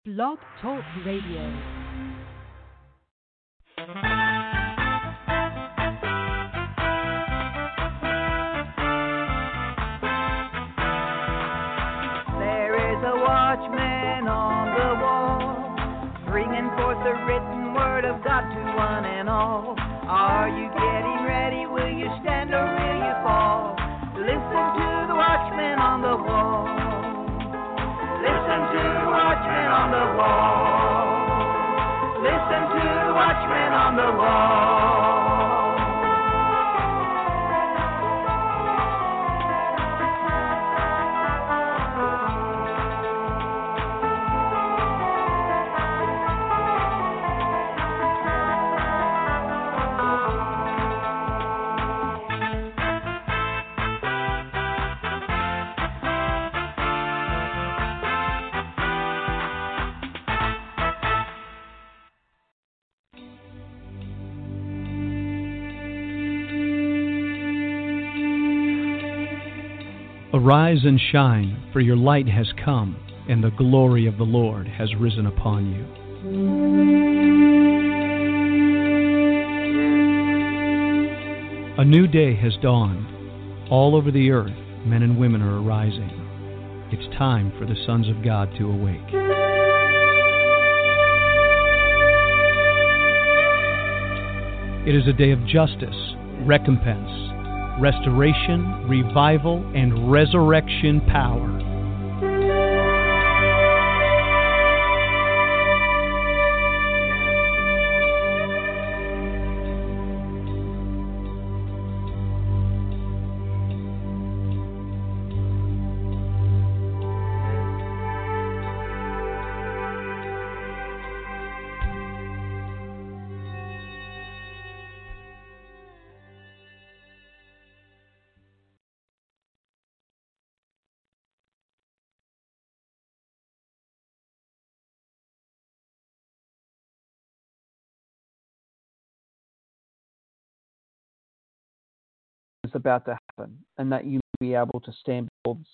Blog Talk Radio. There is a watchman on the wall, bringing forth the written word of God to one and all. Are you getting ready? Will you stand or will you fall? Listen to the watchman on the wall. Listen to the watchman on the wall. Listen to the watchman on the wall. Arise and shine, for your light has come, and the glory of the Lord has risen upon you. A new day has dawned. All over the earth, men and women are arising. It's time for the sons of God to awake. It is a day of justice, recompense, restoration, revival, and resurrection power. Is about to happen, and that you may be able to stand before